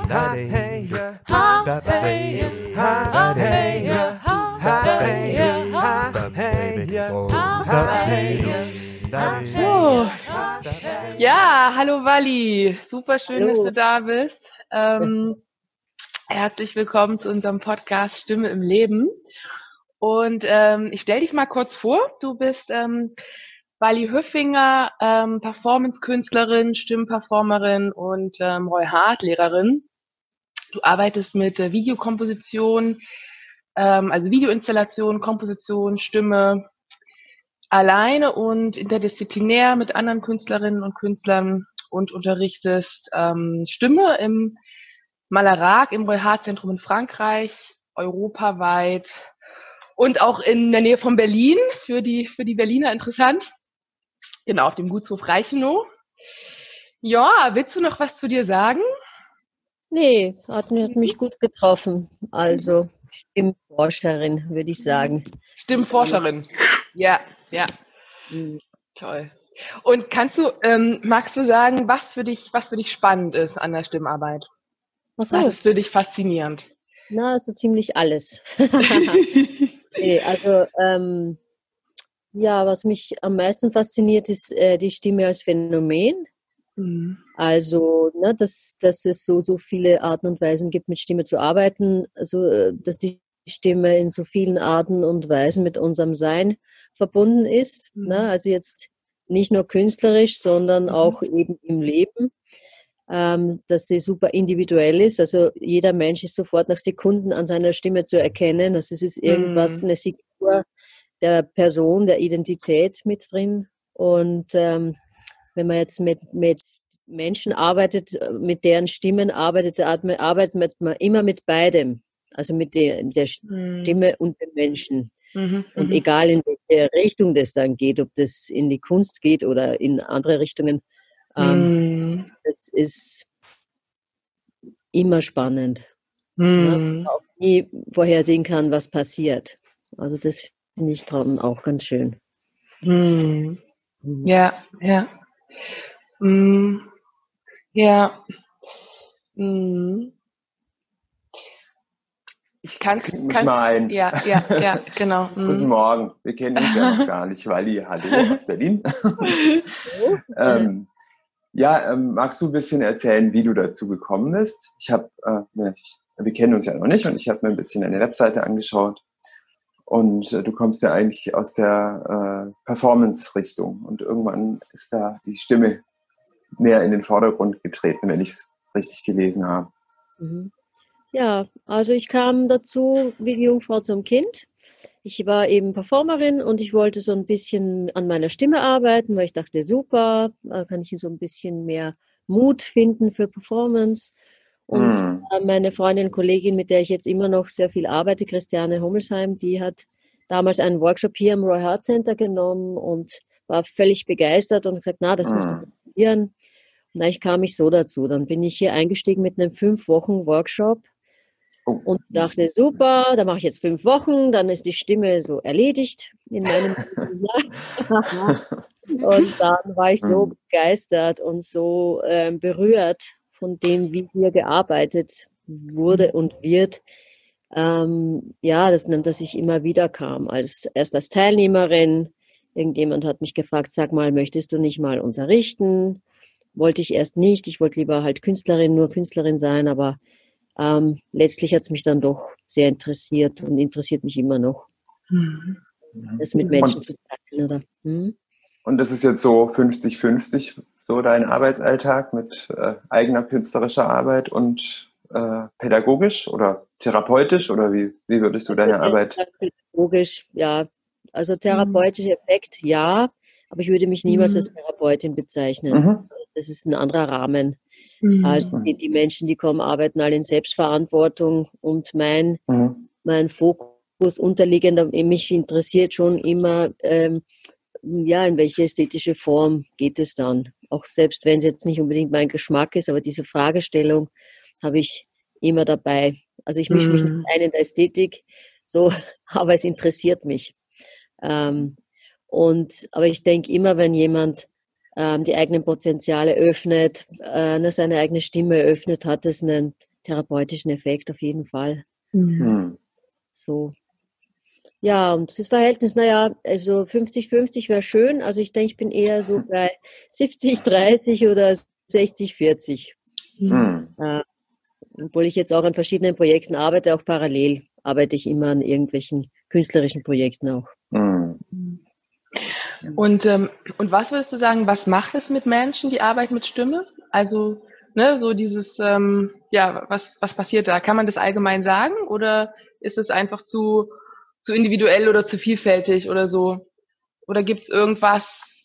So. Ja, hallo Wally, super schön, Hallo. dass du da bist. Herzlich willkommen zu unserem Podcast Stimme im Leben. Und ich stelle dich mal kurz vor. Du bist Wally Höffinger, Performance-Künstlerin, Stimmperformerin und Roy Hart-Lehrerin. Du arbeitest mit Videokomposition, also Videoinstallation, Komposition, Stimme, alleine und interdisziplinär mit anderen Künstlerinnen und Künstlern und unterrichtest Stimme im Malarak im Roy Hart Zentrum in Frankreich, europaweit und auch in der Nähe von Berlin, für die Berliner interessant. Genau, auf dem Gutshof Reichenau. Ja, willst du noch was zu dir sagen? Nee, hat mich gut getroffen. Also Stimmforscherin, würde ich sagen. Stimmforscherin. Ja. Toll. Und magst du sagen, was für dich spannend ist an der Stimmarbeit? Ach so. Was ist für dich faszinierend? Na, so ziemlich alles. Nee, also ja, was mich am meisten fasziniert, ist die Stimme als Phänomen. Mhm. Also, ne, dass es so viele Arten und Weisen gibt, mit Stimme zu arbeiten, also dass die Stimme in so vielen Arten und Weisen mit unserem Sein verbunden ist. Mhm. Ne? Also jetzt nicht nur künstlerisch, sondern auch eben im Leben. Dass sie super individuell ist. Also jeder Mensch ist sofort nach Sekunden an seiner Stimme zu erkennen. Also es ist irgendwas, eine Signatur der Person, der Identität mit drin. Und wenn man jetzt mit Menschen arbeitet, mit deren Stimmen arbeitet man immer mit beidem. Also mit der Stimme und dem Menschen. Und egal in welche Richtung das dann geht, ob das in die Kunst geht oder in andere Richtungen, das ist immer spannend. Ne? Auch nie vorhersehen kann, was passiert. Also das finde ich dran auch ganz schön. Ja. Ja. Ich klinge mich mal ein. Ja, genau. Guten Morgen. Wir kennen uns ja noch gar nicht. Wally, hallo aus Berlin. Magst du ein bisschen erzählen, wie du dazu gekommen bist? Wir kennen uns ja noch nicht und ich habe mir ein bisschen deine Webseite angeschaut. Und du kommst ja eigentlich aus der Performance-Richtung und irgendwann ist da die Stimme mehr in den Vordergrund getreten, wenn ich es richtig gelesen habe. Ja, also ich kam dazu wie die Jungfrau zum Kind. Ich war eben Performerin und ich wollte so ein bisschen an meiner Stimme arbeiten, weil ich dachte, super, da kann ich so ein bisschen mehr Mut finden für Performance. Und meine Freundin, Kollegin, mit der ich jetzt immer noch sehr viel arbeite, Christiane Hummelsheim, die hat damals einen Workshop hier im Roy Hart Center genommen und war völlig begeistert und gesagt, das musst du probieren. Und eigentlich kam ich so dazu. Dann bin ich hier eingestiegen mit einem 5-Wochen-Workshop und dachte, super, da mache ich jetzt 5 Wochen, dann ist die Stimme so erledigt in meinem Und dann war ich so begeistert und so berührt von dem, wie hier gearbeitet wurde und wird, dass ich immer wieder kam. Erst als Teilnehmerin. Irgendjemand hat mich gefragt, sag mal, möchtest du nicht mal unterrichten? Wollte ich erst nicht. Ich wollte lieber halt nur Künstlerin sein, aber letztlich hat es mich dann doch sehr interessiert und interessiert mich immer noch, das mit Menschen zu teilen. Oder? Und das ist jetzt so 50-50, so dein Arbeitsalltag mit eigener künstlerischer Arbeit und pädagogisch oder therapeutisch? Oder wie würdest du deine Arbeit? Pädagogisch, ja. Also therapeutischer Effekt, ja. Aber ich würde mich niemals als Therapeutin bezeichnen. Das ist ein anderer Rahmen. Also die Menschen, die kommen, arbeiten alle in Selbstverantwortung und mein Fokus unterliegend, mich interessiert schon immer, in welche ästhetische Form geht es dann? Auch selbst wenn es jetzt nicht unbedingt mein Geschmack ist, aber diese Fragestellung habe ich immer dabei. Also ich mische mich nicht ein in der Ästhetik, so, aber es interessiert mich. Aber ich denke immer, wenn jemand die eigenen Potenziale öffnet, seine eigene Stimme öffnet, hat es einen therapeutischen Effekt auf jeden Fall. Mhm. So. Ja, und das Verhältnis, naja, also 50-50 wäre schön. Also ich denke, ich bin eher so bei 70-30 oder 60-40. Mhm. Obwohl ich jetzt auch an verschiedenen Projekten arbeite, auch parallel arbeite ich immer an irgendwelchen künstlerischen Projekten auch. Mhm. Und was würdest du sagen, was macht es mit Menschen, die Arbeit mit Stimme? Also, ne, so dieses, ja, was passiert da? Kann man das allgemein sagen oder ist es einfach zu individuell oder zu vielfältig oder so? Oder gibt es irgendwas,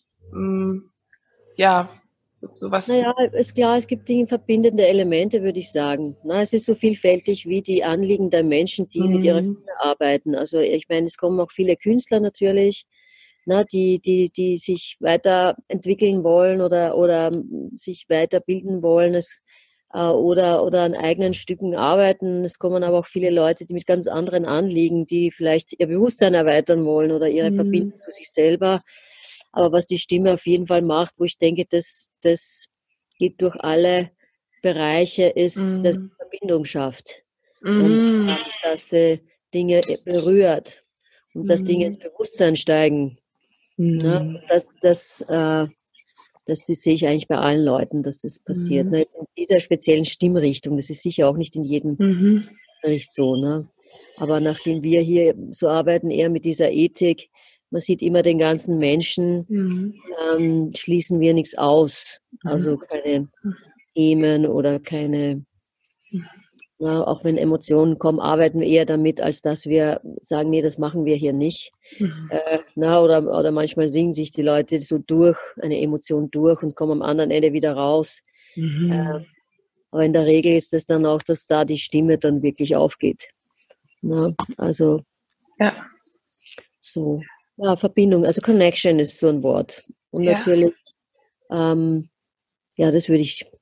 ja, sowas? Naja, ist klar, es gibt Dinge, verbindende Elemente, würde ich sagen. Na, es ist so vielfältig wie die Anliegen der Menschen, die mit ihrer Mhm. Stimme arbeiten. Also ich meine, es kommen auch viele Künstler natürlich, na, die sich weiterentwickeln wollen oder sich weiterbilden wollen oder an eigenen Stücken arbeiten. Es kommen aber auch viele Leute, die mit ganz anderen Anliegen, die vielleicht ihr Bewusstsein erweitern wollen oder ihre Mhm. Verbindung zu sich selber. Aber was die Stimme auf jeden Fall macht, wo ich denke, das geht durch alle Bereiche, ist, dass sie Mhm. Verbindung schafft und Mhm. dass sie Dinge berührt und dass Dinge ins Mhm. Bewusstsein steigen. Ne? Mhm. Das sehe ich eigentlich bei allen Leuten, dass das passiert. Mhm. Ne? Jetzt in dieser speziellen Stimmrichtung, das ist sicher auch nicht in jedem Mhm. Bericht so. Ne? Aber nachdem wir hier so arbeiten, eher mit dieser Ethik, man sieht immer den ganzen Menschen, Mhm. schließen wir nichts aus. Also keine Themen oder keine, ja, auch wenn Emotionen kommen, arbeiten wir eher damit, als dass wir sagen, nee, das machen wir hier nicht. Mhm. Oder manchmal singen sich die Leute so durch, eine Emotion durch und kommen am anderen Ende wieder raus. Mhm. Aber in der Regel ist es dann auch, dass da die Stimme dann wirklich aufgeht. Na, also Ja, so, ja, Verbindung, also Connection ist so ein Wort. Und ja. natürlich, ähm, ja, das würde ich,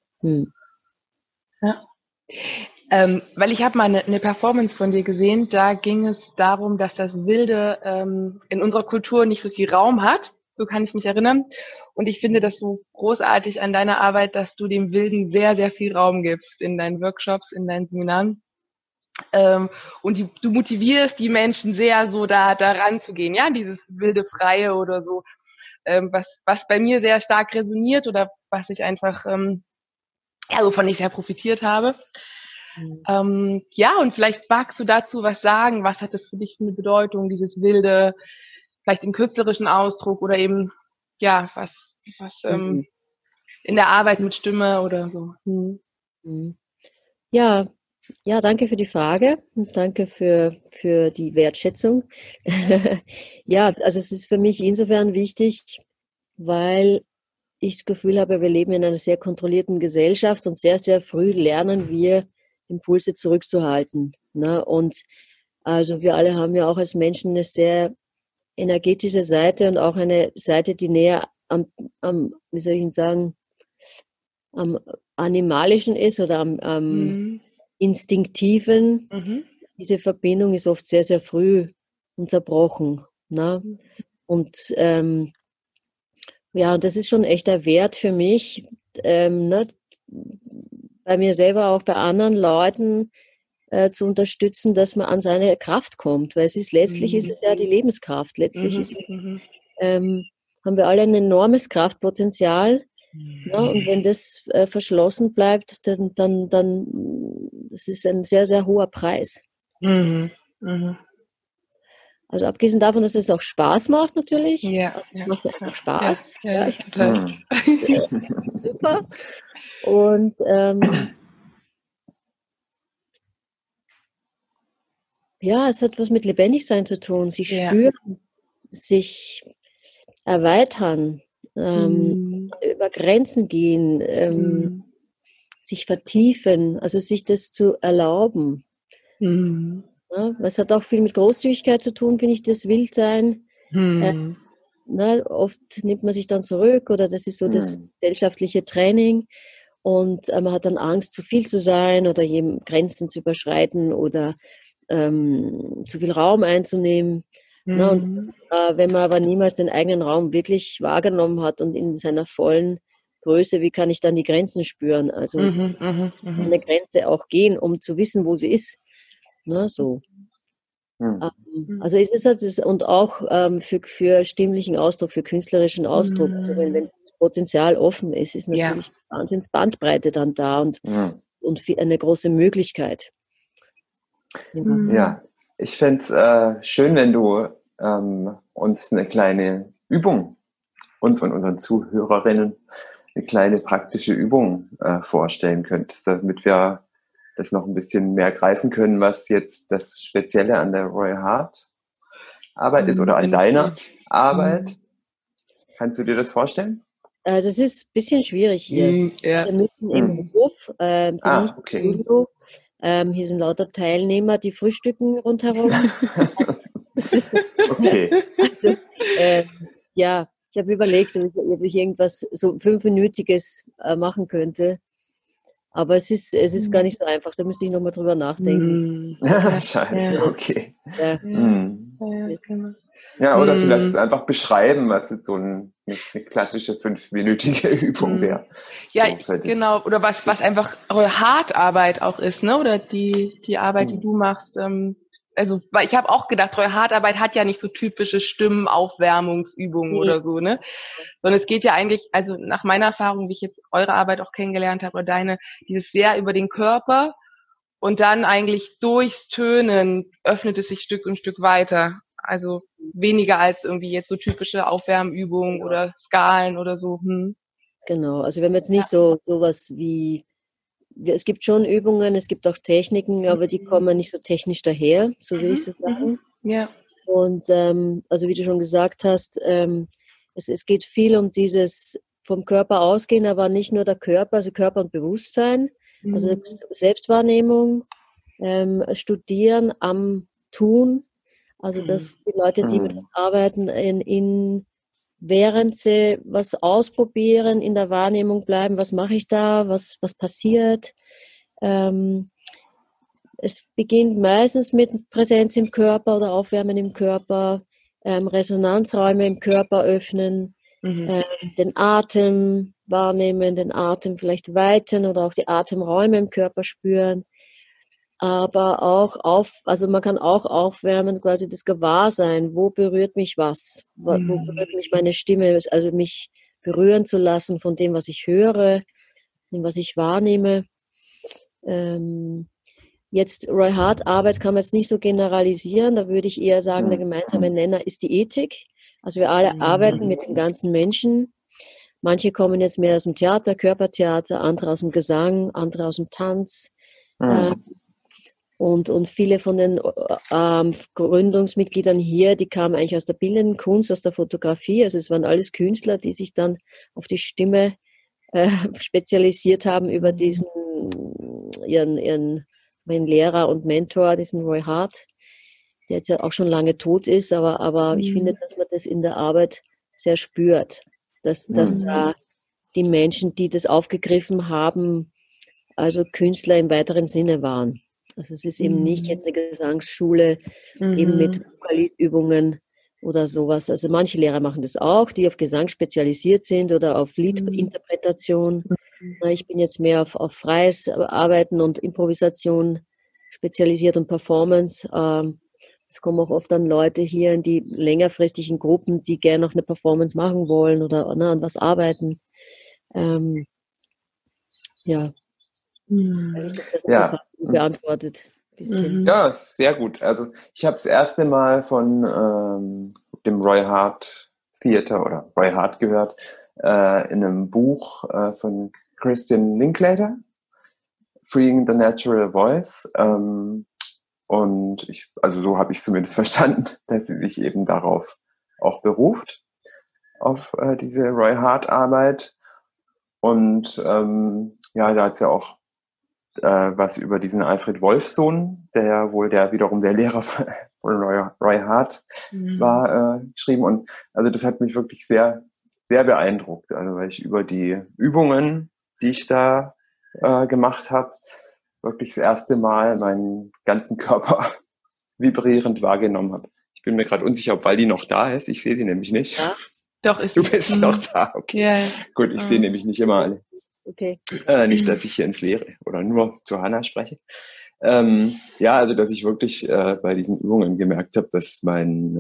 Ja. Weil ich habe mal eine Performance von dir gesehen, da ging es darum, dass das Wilde in unserer Kultur nicht so viel Raum hat. So kann ich mich erinnern. Und ich finde das so großartig an deiner Arbeit, dass du dem Wilden sehr, sehr viel Raum gibst in deinen Workshops, in deinen Seminaren. Und du motivierst die Menschen sehr, so da ranzugehen, ja, dieses wilde Freie oder so, was bei mir sehr stark resoniert oder was ich einfach, ja, wovon ich sehr profitiert habe. Ja, und vielleicht magst du dazu was sagen. Was hat das für dich für eine Bedeutung, dieses Wilde, vielleicht im künstlerischen Ausdruck oder eben, ja, was mhm. in der Arbeit mit Stimme oder so. Mhm. Ja, ja, danke für die Frage und danke für die Wertschätzung. Ja, also es ist für mich insofern wichtig, weil ich das Gefühl habe, wir leben in einer sehr kontrollierten Gesellschaft und sehr, sehr früh lernen wir, Impulse zurückzuhalten. Ne? Und also wir alle haben ja auch als Menschen eine sehr energetische Seite und auch eine Seite, die näher wie soll ich Ihnen sagen, am Animalischen ist oder am Mhm. Instinktiven. Mhm. Diese Verbindung ist oft sehr, sehr früh unterbrochen. Ne? Und ja, und das ist schon echt ein Wert für mich, ne? Bei mir selber, auch bei anderen Leuten zu unterstützen, dass man an seine Kraft kommt, weil letztlich ist Mhm. es ja die Lebenskraft. Letztlich Mhm. ist es, Mhm. haben wir alle ein enormes Kraftpotenzial. Ne? Und wenn das verschlossen bleibt, dann das ist ein sehr, sehr hoher Preis. Mhm. Mhm. Also abgesehen davon, dass es auch Spaß macht natürlich. Ja, Also es ja, macht mir ja, einfach ja, Spaß. ja, Ja, ja, ich total. Mhm. super. Und ja, es hat was mit Lebendigsein zu tun. Sich Ja. spüren, sich erweitern, Mhm. über Grenzen gehen, Mhm. sich vertiefen, also sich das zu erlauben. Mhm. Ne? Es hat auch viel mit Großzügigkeit zu tun, finde ich, das Wildsein. Mhm. Ne? Oft nimmt man sich dann zurück oder das ist so das Mhm. gesellschaftliche Training und man hat dann Angst, zu viel zu sein oder Grenzen zu überschreiten oder zu viel Raum einzunehmen. Ne? Und Mhm. wenn man aber niemals den eigenen Raum wirklich wahrgenommen hat und in seiner vollen Größe, wie kann ich dann die Grenzen spüren? Also eine Grenze auch gehen, um zu wissen, wo sie ist. Ne, so. Also es ist halt und auch für stimmlichen Ausdruck, für künstlerischen Ausdruck. Also wenn das Potenzial offen ist, ist natürlich Wahnsinns Bandbreite dann da und eine große Möglichkeit. Ja, ich fände es schön, wenn du uns eine kleine Übung, uns und unseren Zuhörerinnen, eine kleine praktische Übung vorstellen könntest, damit wir das noch ein bisschen mehr greifen können, was jetzt das Spezielle an der Roy Hart Arbeit ist oder an deiner Arbeit. Kannst du dir das vorstellen? Das ist ein bisschen schwierig hier. Ja. Wir mitten im Hof, okay. Studio. Hier sind lauter Teilnehmer, die frühstücken rundherum. Okay. Also, ja, ich habe überlegt, ob ich irgendwas so 5-minütiges machen könnte. Aber es ist gar nicht so einfach. Da müsste ich nochmal drüber nachdenken. Schade, okay. Ja, oder vielleicht einfach beschreiben, was jetzt so eine klassische 5-minütige Übung wäre. Ja, so, genau. Oder was einfach eure Hartarbeit auch ist, ne? Oder die Arbeit, die du machst. Also, weil ich habe auch gedacht, eure Hartarbeit hat ja nicht so typische Stimmenaufwärmungsübungen oder so, ne? Sondern es geht ja eigentlich, also nach meiner Erfahrung, wie ich jetzt eure Arbeit auch kennengelernt habe oder deine, dieses sehr über den Körper und dann eigentlich durchs Tönen öffnet es sich Stück und Stück weiter. Also weniger als irgendwie jetzt so typische Aufwärmübungen oder Skalen oder so. Genau, also wir haben jetzt nicht sowas wie, es gibt schon Übungen, es gibt auch Techniken, aber die kommen nicht so technisch daher, so will ich es sagen. Ja. Und also wie du schon gesagt hast, es geht viel um dieses vom Körper ausgehen, aber nicht nur der Körper, also Körper und Bewusstsein, also Selbstwahrnehmung, Studieren am Tun, also dass die Leute, die mit uns arbeiten, während sie was ausprobieren, in der Wahrnehmung bleiben, was mache ich da, was passiert. Es beginnt meistens mit Präsenz im Körper oder Aufwärmen im Körper, Resonanzräume im Körper öffnen, den Atem wahrnehmen, den Atem vielleicht weiten oder auch die Atemräume im Körper spüren. Aber auch also man kann auch aufwärmen, quasi das Gewahrsein, wo berührt mich was, wo berührt mich meine Stimme, also mich berühren zu lassen von dem, was ich höre, dem, was ich wahrnehme. Jetzt Roy Hart Arbeit kann man jetzt nicht so generalisieren, da würde ich eher sagen, der gemeinsame Nenner ist die Ethik. Also wir alle arbeiten mit dem ganzen Menschen. Manche kommen jetzt mehr aus dem Theater, Körpertheater, andere aus dem Gesang, andere aus dem Tanz. Und viele von den Gründungsmitgliedern hier, die kamen eigentlich aus der bildenden Kunst, aus der Fotografie. Also es waren alles Künstler, die sich dann auf die Stimme spezialisiert haben über diesen ihren Lehrer und Mentor, diesen Roy Hart, der jetzt ja auch schon lange tot ist, aber ich finde, dass man das in der Arbeit sehr spürt, dass da die Menschen, die das aufgegriffen haben, also Künstler im weiteren Sinne waren. Also es ist eben nicht jetzt eine Gesangsschule, eben mit Vokalitübungen oder sowas. Also manche Lehrer machen das auch, die auf Gesang spezialisiert sind oder auf Liedinterpretation. Ich bin jetzt mehr auf freies Arbeiten und Improvisation spezialisiert und Performance. Es kommen auch oft dann Leute hier in die längerfristigen Gruppen, die gerne noch eine Performance machen wollen oder an was arbeiten. Ja. Also ich habe das beantwortet. Ja, sehr gut. Also ich habe das erste Mal von dem Roy Hart Theater oder Roy Hart gehört in einem Buch von Christian Linklater, Freeing the Natural Voice. Und also so habe ich zumindest verstanden, dass sie sich eben darauf auch beruft, auf diese Roy Hart Arbeit. Und da hat es ja auch was über diesen Alfred Wolfsohn, der wohl wiederum der Lehrer von Roy Hart war, geschrieben. Und also das hat mich wirklich sehr, sehr beeindruckt. Also weil ich über die Übungen, die ich da gemacht habe, wirklich das erste Mal meinen ganzen Körper vibrierend wahrgenommen habe. Ich bin mir gerade unsicher, ob Waldi noch da ist. Ich sehe sie nämlich nicht. Ja. Doch, ist Du sie. bist noch da, okay. Ja, ja. Gut, ich sehe nämlich nicht immer alle. Okay. Nicht, dass ich hier ins Leere oder nur zu Hannah spreche. Ja, also dass ich wirklich bei diesen Übungen gemerkt habe, dass mein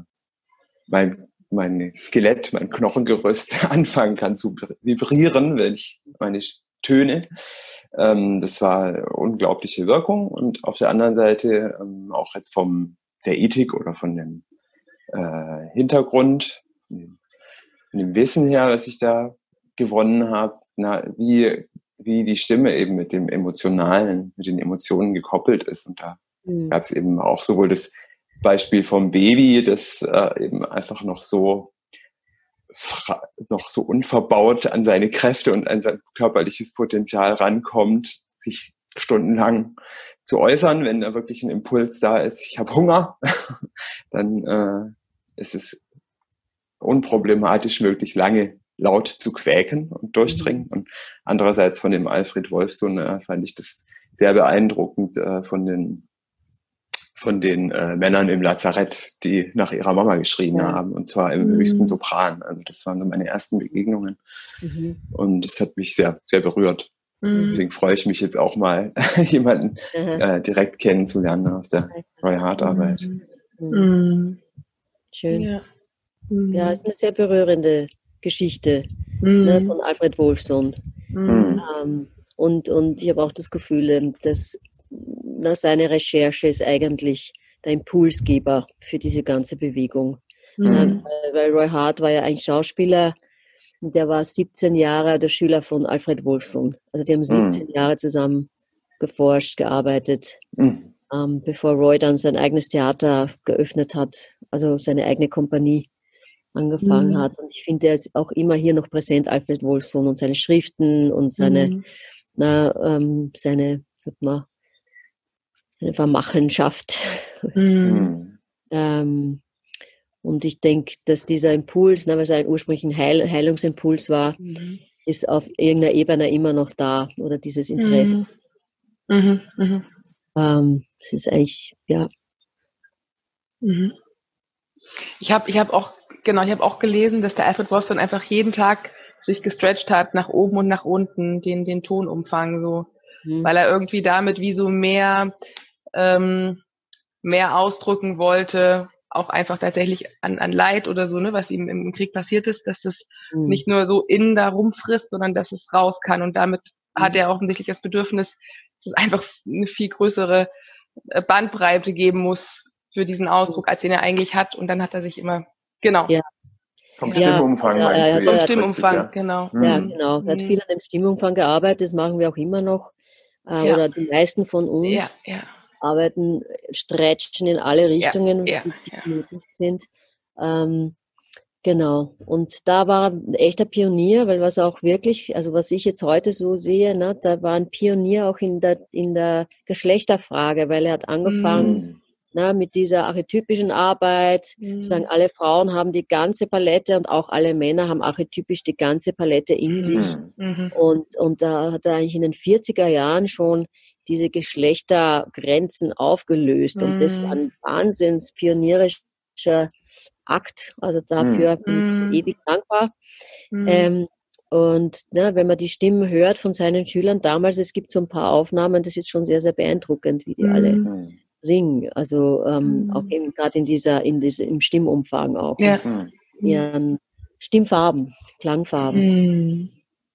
Skelett, mein Knochengerüst anfangen kann zu vibrieren, wenn ich meine Töne. Das war eine unglaubliche Wirkung. Und auf der anderen Seite auch jetzt von der Ethik oder von dem Hintergrund, von dem Wissen her, was ich da gewonnen habe, wie die Stimme eben mit dem Emotionalen, mit den Emotionen gekoppelt ist. Und da gab es eben auch sowohl das Beispiel vom Baby, das eben einfach noch so unverbaut an seine Kräfte und an sein körperliches Potenzial rankommt, sich stundenlang zu äußern, wenn da wirklich ein Impuls da ist, ich habe Hunger, dann ist es unproblematisch möglich, lange laut zu quäken und durchdringen. Und andererseits von dem Alfred Wolfsohn fand ich das sehr beeindruckend von den Männern im Lazarett, die nach ihrer Mama geschrien haben, und zwar im höchsten Sopran. Also das waren so meine ersten Begegnungen. Und das hat mich sehr, sehr berührt. Deswegen freue ich mich jetzt auch mal, jemanden direkt kennenzulernen aus der Roy Hart Arbeit. Schön. Ja, es ist eine sehr berührende Geschichte von Alfred Wolfsohn. Und ich habe auch das Gefühl, dass seine Recherche ist eigentlich der Impulsgeber für diese ganze Bewegung. Weil Roy Hart war ja ein Schauspieler, und der war 17 Jahre der Schüler von Alfred Wolfsohn. Also die haben 17 Jahre zusammen geforscht, gearbeitet, bevor Roy dann sein eigenes Theater geöffnet hat, also seine eigene Kompanie angefangen hat. Und ich finde, er ist auch immer hier noch präsent, Alfred Wolfsohn, und seine Schriften und seine Vermachenschaft. Und ich denke, dass dieser Impuls, weil es ein ursprünglich ein Heilungsimpuls war, ist auf irgendeiner Ebene immer noch da, oder dieses Interesse. Es ist eigentlich, ja. Ich habe auch gelesen, dass der Alfred Wolfsohn einfach jeden Tag sich gestretcht hat, nach oben und nach unten, den Tonumfang so, weil er irgendwie damit wie so mehr ausdrücken wollte, auch einfach tatsächlich an Leid oder so, ne, was ihm im Krieg passiert ist, dass das nicht nur so innen da rumfrisst, sondern dass es raus kann. Und damit hat er offensichtlich das Bedürfnis, dass es einfach eine viel größere Bandbreite geben muss für diesen Ausdruck, als den er eigentlich hat. Und dann hat er sich immer, Vom Stimmumfang meinst du vom jetzt? Stimmumfang, richtig, genau. Ja, genau. Er hat viel an dem Stimmumfang gearbeitet, das machen wir auch immer noch. Oder die meisten von uns arbeiten, stretchen in alle Richtungen, die nötig sind. Genau. Und da war er ein echter Pionier, weil was auch wirklich, also was ich jetzt heute so sehe, da war ein Pionier auch in der Geschlechterfrage, weil er hat angefangen mit dieser archetypischen Arbeit, zu sagen, alle Frauen haben die ganze Palette und auch alle Männer haben archetypisch die ganze Palette in sich. Und da hat er eigentlich in den 40er Jahren schon diese Geschlechtergrenzen aufgelöst. Und das war ein wahnsinns pionierischer Akt. Also dafür bin ich ewig dankbar. Und wenn man die Stimmen hört von seinen Schülern damals, es gibt so ein paar Aufnahmen, das ist schon sehr, sehr beeindruckend, wie die alle singen. Also auch eben gerade im Stimmumfang auch. Ja. Und ihren Stimmfarben, Klangfarben.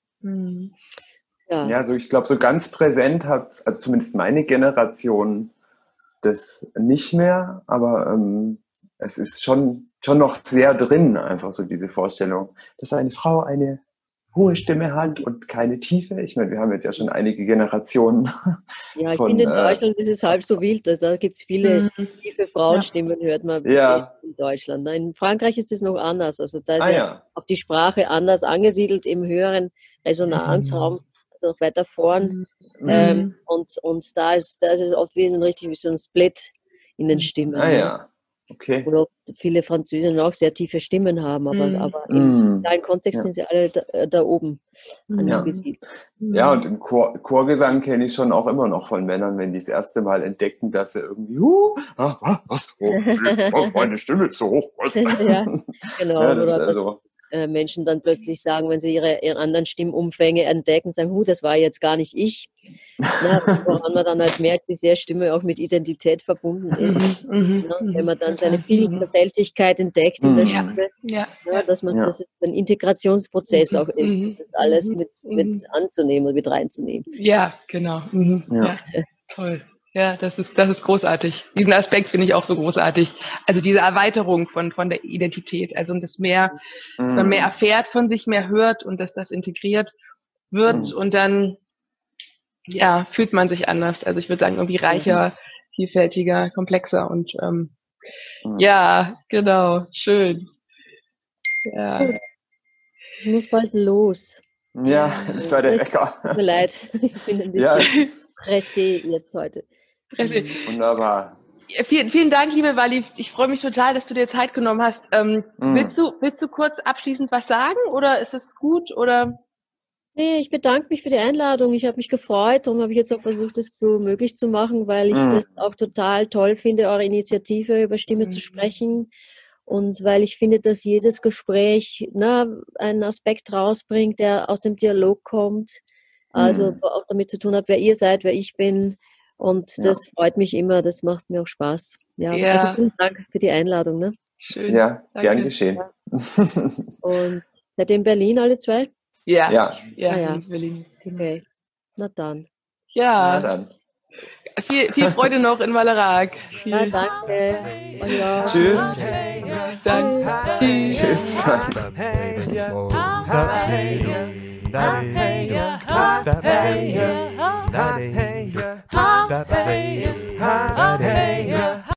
Ja, also ich glaube, so ganz präsent hat, also zumindest meine Generation, das nicht mehr, aber es ist schon noch sehr drin, einfach so diese Vorstellung, dass eine Frau eine hohe Stimme hat und keine Tiefe. Ich meine, wir haben jetzt ja schon einige Generationen. Ja, ich finde, in Deutschland ist es halb so wild. Da gibt es viele tiefe Frauenstimmen, hört man in Deutschland. In Frankreich ist es noch anders. Also da ist auch die Sprache anders angesiedelt im höheren Resonanzraum, also noch weiter vorn. Und da ist es oft wie so ein Split in den Stimmen. Okay. Oder viele Französinnen auch sehr tiefe Stimmen haben, aber im sozialen Kontext sind sie alle da oben angesiedelt. Ja, und im Chorgesang kenne ich schon auch immer noch von Männern, wenn die das erste Mal entdecken, dass sie irgendwie, was? Meine Stimme ist so hoch. Was? Ja, genau. Ja, das ist also Menschen dann plötzlich sagen, wenn sie ihre anderen Stimmumfänge entdecken, sagen, das war jetzt gar nicht ich. Woran man dann halt merkt, wie sehr Stimme auch mit Identität verbunden ist. Wenn man dann seine Vielfältigkeit entdeckt in der Stimme, dass das ein Integrationsprozess auch ist, das alles mit anzunehmen und mit reinzunehmen. Ja, genau. Ja, toll. Ja, das ist großartig. Diesen Aspekt finde ich auch so großartig. Also diese Erweiterung von der Identität, also dass man mehr erfährt von sich, mehr hört und dass das integriert wird und dann fühlt man sich anders. Also ich würde sagen, irgendwie reicher, vielfältiger, komplexer und genau, schön. Ja. Ich muss bald los. Ja, das war der Wecker. Tut mir leid, ich bin ein bisschen pressé jetzt heute. Wunderbar. Vielen Dank, liebe Wally. Ich freue mich total, dass du dir Zeit genommen hast. Willst du kurz abschließend was sagen oder ist es gut? Oder? Nee, ich bedanke mich für die Einladung. Ich habe mich gefreut. Darum habe ich jetzt auch versucht, das so möglich zu machen, weil ich das auch total toll finde, eure Initiative über Stimme zu sprechen. Und weil ich finde, dass jedes Gespräch einen Aspekt rausbringt, der aus dem Dialog kommt. Also auch damit zu tun hat, wer ihr seid, wer ich bin. Und das freut mich immer, das macht mir auch Spaß. Also vielen Dank für die Einladung. Ne? Schön. Ja, gern geschehen. Und seid ihr in Berlin alle zwei? Ja. In Berlin. Okay, na dann. Ja. Na dann. Viel Freude noch in Wallerack. Ja, danke. Ja. Tschüss. Dann. Tschüss. Tschüss.